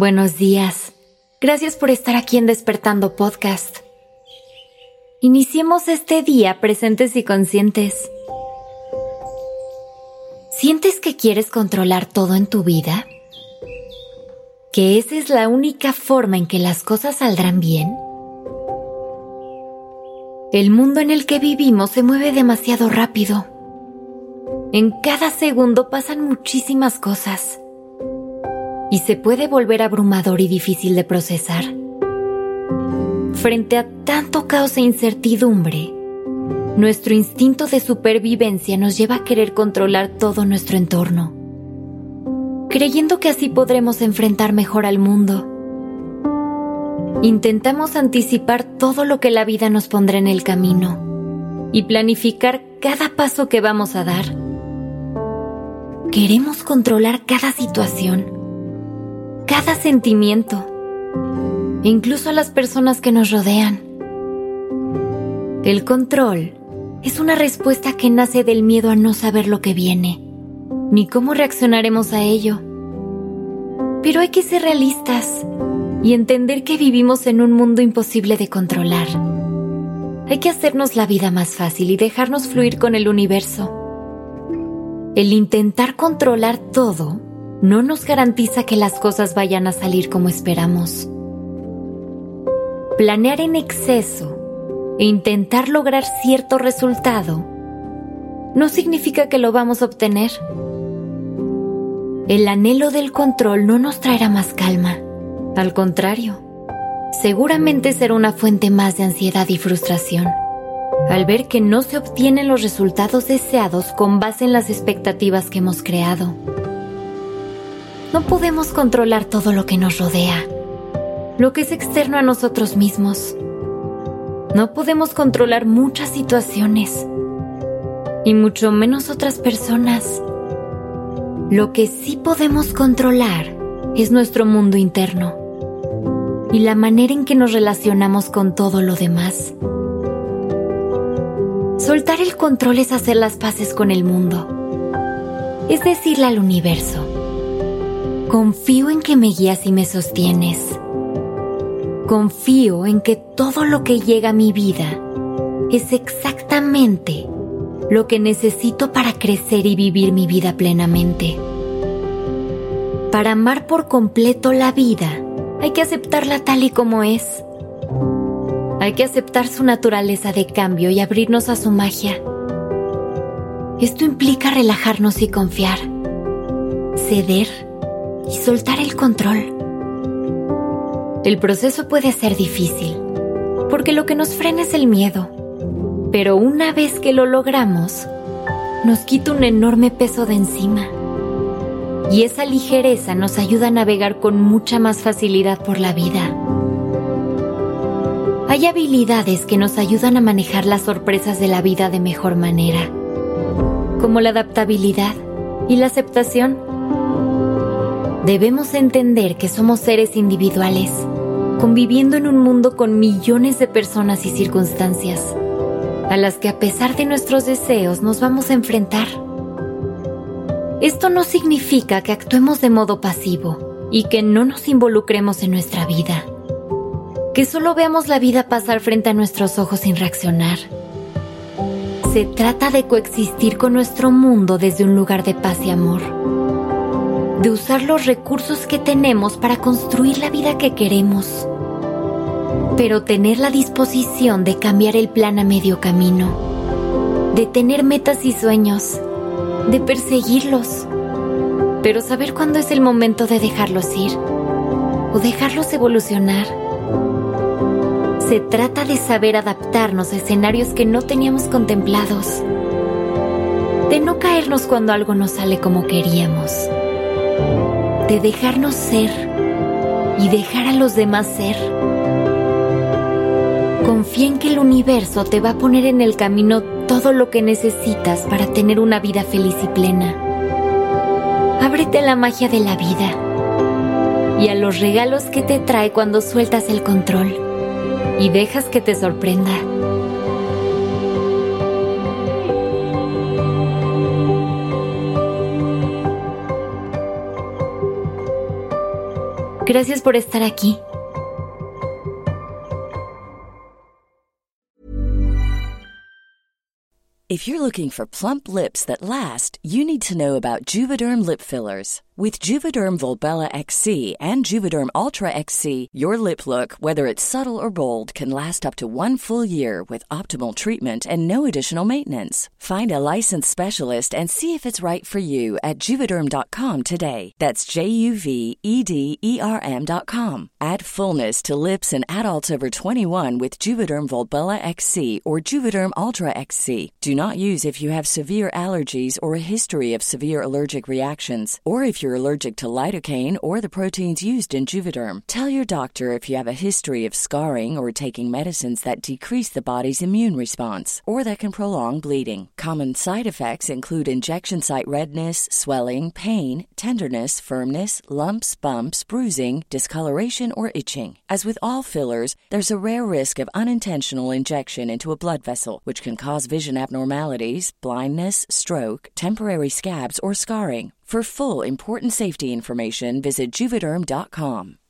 Buenos días. Gracias por estar aquí en Despertando Podcast. Iniciemos este día presentes y conscientes. ¿Sientes que quieres controlar todo en tu vida? ¿Que esa es la única forma en que las cosas saldrán bien? El mundo en el que vivimos se mueve demasiado rápido. En cada segundo pasan muchísimas cosas. Y se puede volver abrumador y difícil de procesar. Frente a tanto caos e incertidumbre, nuestro instinto de supervivencia nos lleva a querer controlar todo nuestro entorno, creyendo que así podremos enfrentar mejor al mundo. Intentamos anticipar todo lo que la vida nos pondrá en el camino y planificar cada paso que vamos a dar. Queremos controlar cada situación, cada sentimiento, e incluso a las personas que nos rodean. El control es una respuesta que nace del miedo a no saber lo que viene, ni cómo reaccionaremos a ello. Pero hay que ser realistas y entender que vivimos en un mundo imposible de controlar. Hay que hacernos la vida más fácil y dejarnos fluir con el universo. El intentar controlar todo no nos garantiza que las cosas vayan a salir como esperamos. Planear en exceso e intentar lograr cierto resultado no significa que lo vamos a obtener. El anhelo del control no nos traerá más calma. Al contrario, seguramente será una fuente más de ansiedad y frustración, al ver que no se obtienen los resultados deseados con base en las expectativas que hemos creado. No podemos controlar todo lo que nos rodea, lo que es externo a nosotros mismos. No podemos controlar muchas situaciones, y mucho menos otras personas. Lo que sí podemos controlar es nuestro mundo interno y la manera en que nos relacionamos con todo lo demás. Soltar el control es hacer las paces con el mundo, es decirle al universo: confío en que me guías y me sostienes. Confío en que todo lo que llega a mi vida es exactamente lo que necesito para crecer y vivir mi vida plenamente. Para amar por completo la vida, hay que aceptarla tal y como es. Hay que aceptar su naturaleza de cambio y abrirnos a su magia. Esto implica relajarnos y confiar, ceder y soltar el control. El proceso puede ser difícil, porque lo que nos frena es el miedo. Pero una vez que lo logramos, nos quita un enorme peso de encima. Y esa ligereza nos ayuda a navegar con mucha más facilidad por la vida. Hay habilidades que nos ayudan a manejar las sorpresas de la vida de mejor manera, como la adaptabilidad y la aceptación. Debemos entender que somos seres individuales, conviviendo en un mundo con millones de personas y circunstancias, a las que a pesar de nuestros deseos nos vamos a enfrentar. Esto no significa que actuemos de modo pasivo y que no nos involucremos en nuestra vida, que solo veamos la vida pasar frente a nuestros ojos sin reaccionar. Se trata de coexistir con nuestro mundo desde un lugar de paz y amor, de usar los recursos que tenemos para construir la vida que queremos, pero tener la disposición de cambiar el plan a medio camino, de tener metas y sueños, de perseguirlos, pero saber cuándo es el momento de dejarlos ir o dejarlos evolucionar. Se trata de saber adaptarnos a escenarios que no teníamos contemplados, de no caernos cuando algo no sale como queríamos, de dejarnos ser y dejar a los demás ser. Confía en que el universo te va a poner en el camino todo lo que necesitas para tener una vida feliz y plena. Ábrete a la magia de la vida y a los regalos que te trae cuando sueltas el control y dejas que te sorprenda. Gracias por estar aquí. If you're looking for plump lips that last, you need to know about Juvederm lip fillers. With Juvederm Volbella XC and Juvederm Ultra XC, your lip look, whether it's subtle or bold, can last up to 1 full year with optimal treatment and no additional maintenance. Find a licensed specialist and see if it's right for you at Juvederm.com today. That's JUVEDERM.com. Add fullness to lips in adults over 21 with Juvederm Volbella XC or Juvederm Ultra XC. Do not use if you have severe allergies or a history of severe allergic reactions, or if you're allergic to lidocaine or the proteins used in Juvederm. Tell your doctor if you have a history of scarring or taking medicines that decrease the body's immune response or that can prolong bleeding. Common side effects include injection site redness, swelling, pain, tenderness, firmness, lumps, bumps, bruising, discoloration, or itching. As with all fillers, there's a rare risk of unintentional injection into a blood vessel, which can cause vision abnormalities, blindness, stroke, temporary scabs, or scarring. For full, important safety information, visit Juvederm.com.